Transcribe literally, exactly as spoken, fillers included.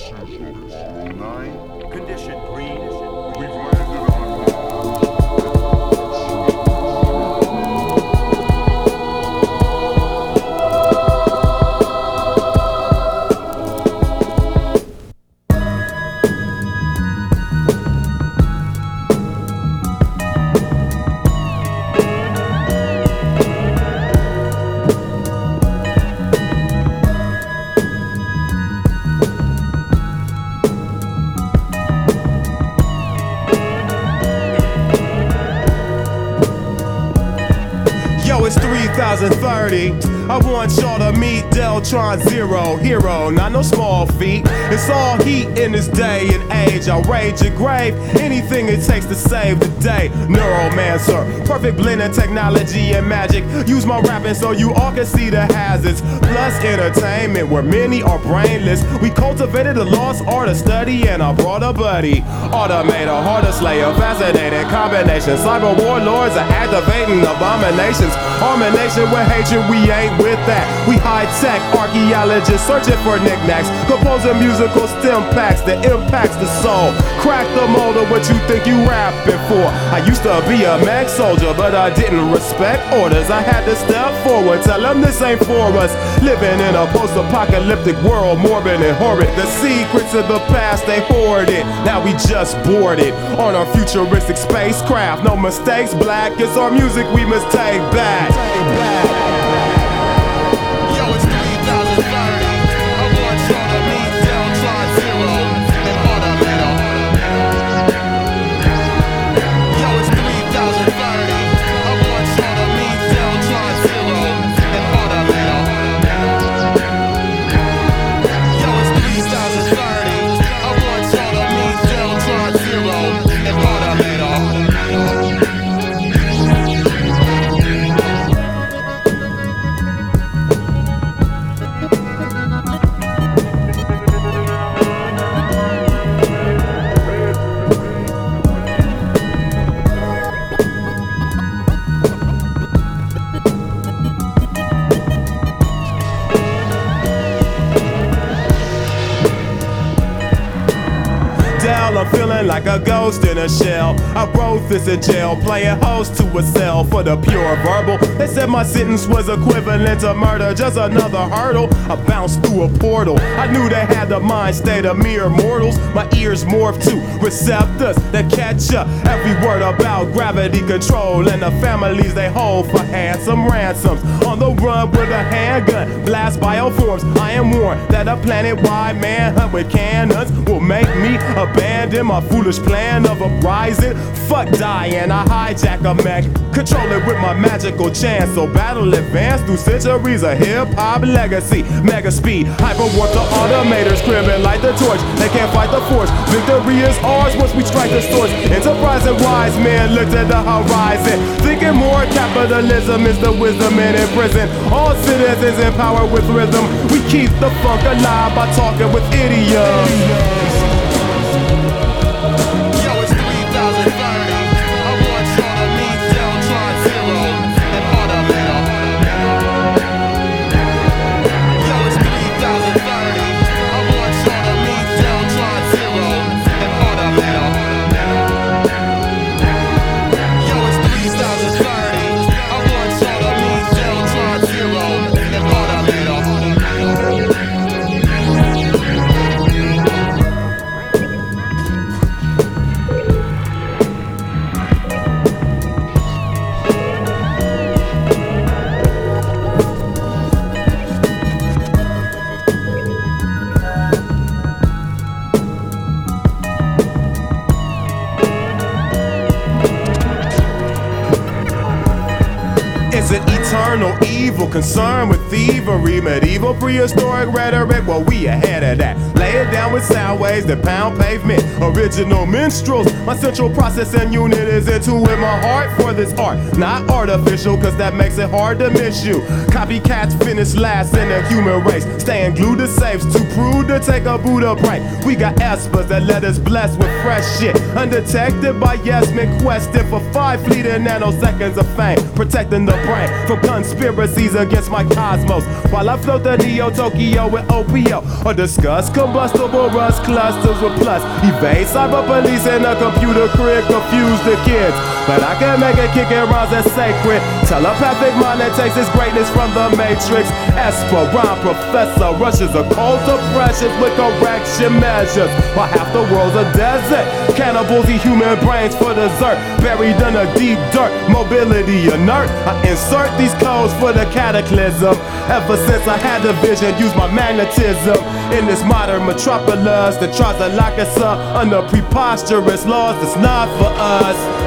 Condition green. We've landed on Yo, it's three thousand thirty. I want y'all to meet Deltron Zero, hero, not no small feat. It's all heat in this day and age. I'll rage your grave, anything it takes to save the day. Neuromancer, perfect blend of technology and magic. Use my rapping so you all can see the hazards. Plus entertainment where many are brainless. We cultivated the lost art of study and I brought a buddy. Automator, harder slayer, fascinating combination. Cyber warlords are activating abominations. Harmonation with hatred, we ain't with that. We high-tech archaeologists searching for knickknacks, composing musical stem packs that impacts the soul. Crack the mold of what you think you rapping for. I used to be a mag soldier, but I didn't respect orders. I had to step forward, tell them this ain't for us. Living in a post-apocalyptic world, morbid and horrid. The secrets of the past, they hoard it. Now we just boarded on our futuristic spacecraft. No mistakes, black, it's our music we must take back. Take back. I'm feeling like a ghost in a shell. I wrote this in jail, playing host to a cell for the pure verbal. They said my sentence was equivalent to murder, just another hurdle. I bounced through a portal. I knew they had the mind state of mere mortals. My ears morphed to receptors that catch up every word about gravity control and the families they hold for handsome ransoms. On the run with a handgun, blast bioforms. I am warned that a planet-wide manhunt with cannons will make me abandon my foolish plan of uprising. Fuck dying, I hijack a mech, control it with my magical chance. So battle advance through centuries of hip-hop legacy. Mega speed, hyperwarp the automators, cribbing like the torch. They can't fight the force. Victory is ours once we strike the source. Enterprising wise men looked at the horizon, thinking more capitalism is the wisdom in prison. All citizens empowered with rhythm. We keep the funk alive by talking with idioms. It's an eternal evil concerned with thievery, medieval prehistoric rhetoric. Well, we ahead of that. Lay it down with sound waves that pound pavement. Original minstrels. My central processing unit is into with my heart for this art. Not artificial, cause that makes it hard to miss you. Copycats finish last in the human race. Staying glued to safes, too crude to take a Buddha break. We got espers that let us bless with fresh shit. Undetected by yes men questing for five fleeting nanoseconds of fame. Protecting the brain from conspiracies enemies against my cosmos. While I float the Neo Tokyo with O P O, or discuss combustible rust clusters with plus. Evade cyber police in a computer crib, confuse the kids. But I can make it kick and rhymes that's sacred. Telepathic mind that takes its greatness from the Matrix. Esperon professor rushes a cold depressions with correction measures. While half the world's a desert, cannibals eat human brains for dessert. Buried in a deep dirt, mobility inert. I insert these codes for the cataclysm. Ever since I had the vision, use my magnetism in this modern metropolis that tries to lock us up under preposterous laws that's not for us.